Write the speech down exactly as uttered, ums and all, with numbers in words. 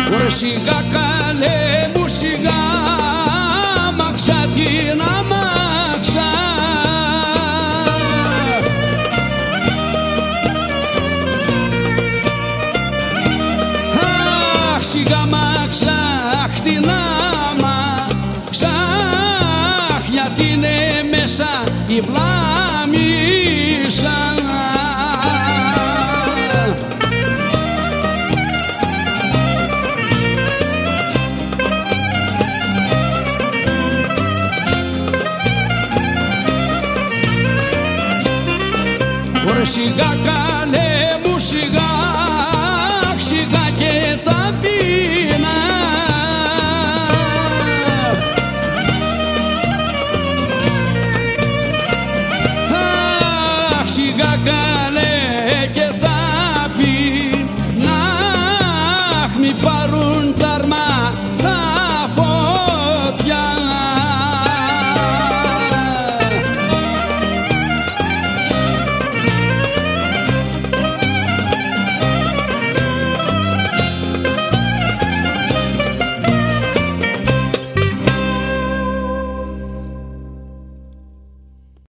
Ωραία σιγά καλέ μου σιγά, μαξά την αμάξα. Αχ σιγά μαξά, αχ την αμάξα, αχ γιατί είναι μέσα η βλάμισα. Ωραία σιγά καλέ μου σιγά, σιγά και τα πίνα. Αχ σιγά καλέ και τα πίνα, αχ μη πάρουν